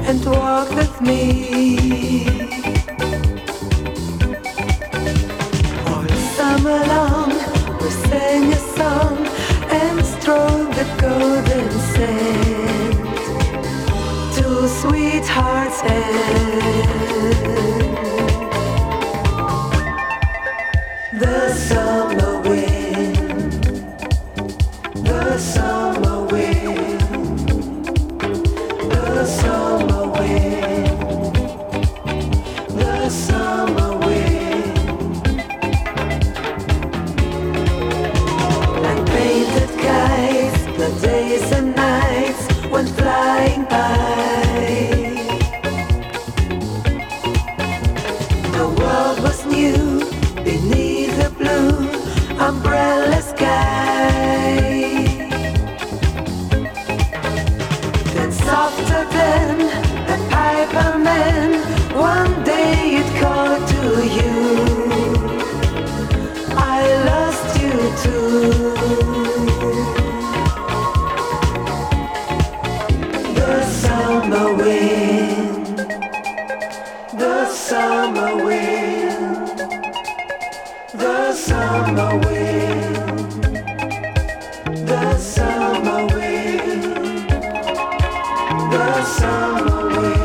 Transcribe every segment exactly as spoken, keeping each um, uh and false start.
and walk with me. All summer long we sang a song and strolled the golden sand to sweetheart's end. The summer wind, the summer wind, the summer wind, the summer wind, like painted kites, the days and nights went flying by. The world was new beneath the blue umbrella sky. Then softer than a piper man, one day it called to you. I lost you too. The summer wind, the summer wind, the summer wind, the summer wind, the summer wind.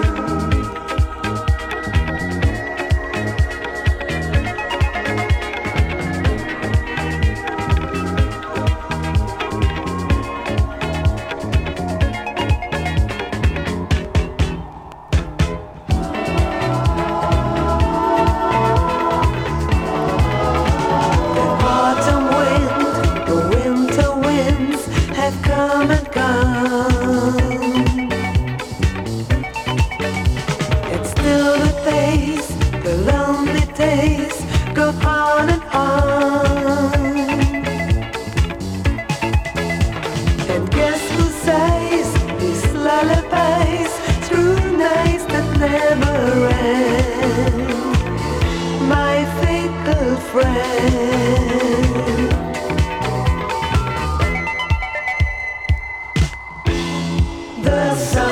Come and gone. It's still the days, the lonely days go on and on. And guess who sighs these lullabies through nights that never end? My fickle friend. The sun